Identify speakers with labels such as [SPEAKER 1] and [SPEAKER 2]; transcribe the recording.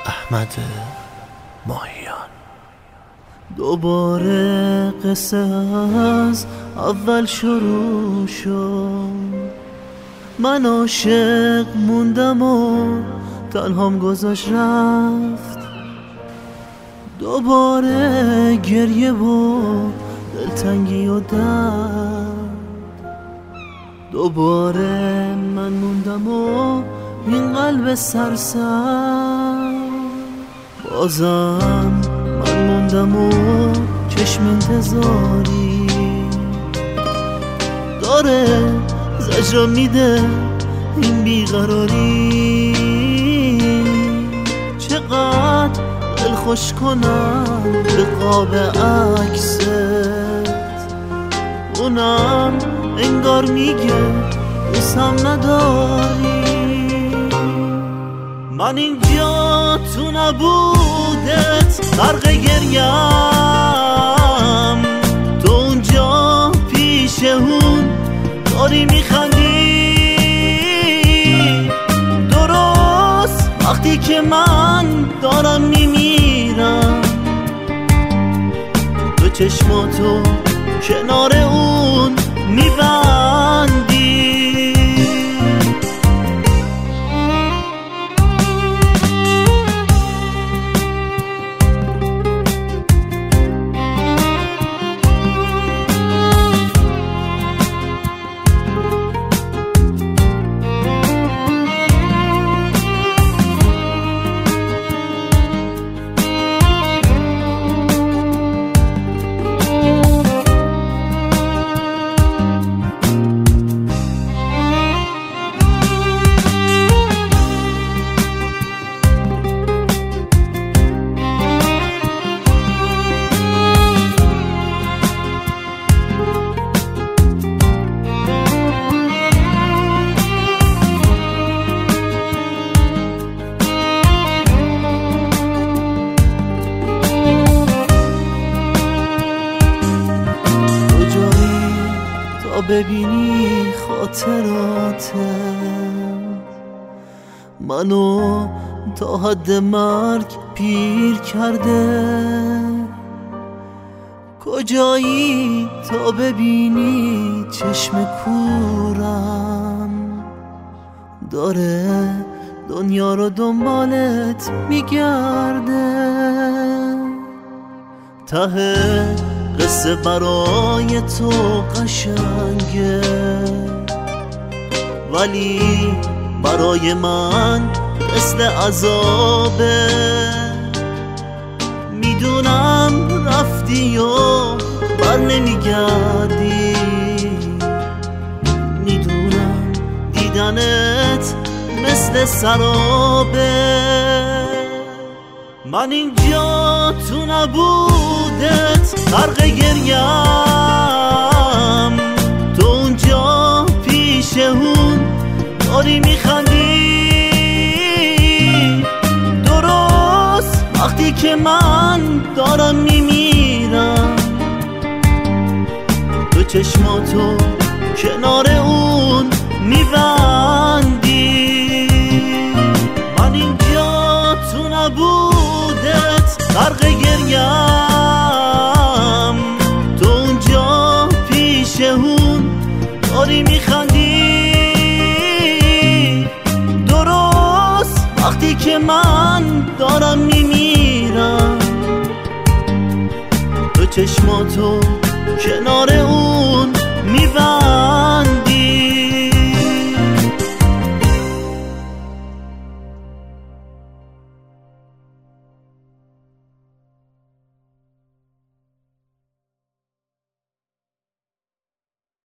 [SPEAKER 1] احمد ماهیان.
[SPEAKER 2] دوباره قصه از اول شروع شد. من عاشق موندم و تنهام گذاشت رفت. دوباره گریه و دلتنگی و درد. دوباره من موندم و این قلب سرسر. بازم من موندم و چشم انتظاری داره زجر میده این بیقراری. چقدر دل خوش کنم به قاب عکست، اونم انگار میگه دوستم نداری. من اینجا تو نبودت غرق گریم، تو اونجا پیش اون داری میخندی. درست وقتی که من دارم میمیرم، تو چشماتو کنار اون میبندی. ببینی خاطرات منو تا حد مرگ پیر کرده. کجایی تا ببینی چشم کورم داره دنیا رو دنبالت میگرده. ته قصه برای تو قشنگه، ولی برای من مثل عذابه. میدونم رفتی و بر نمیگردی، میدونم دیدنت مثل سرابه. من اینجا تو نبودت غرق گریم، تو اونجا پیش اون داری میخندی. درست وقتی که من دارم میمیرم، تو چشماتو کنار اون میبندی. من اینجا تو نبودت غرق گریم، تو اونجا پیش اون داری میخندی. درست وقتی که من دارم میمیرم، تو چشماتو کنار اون میبندی.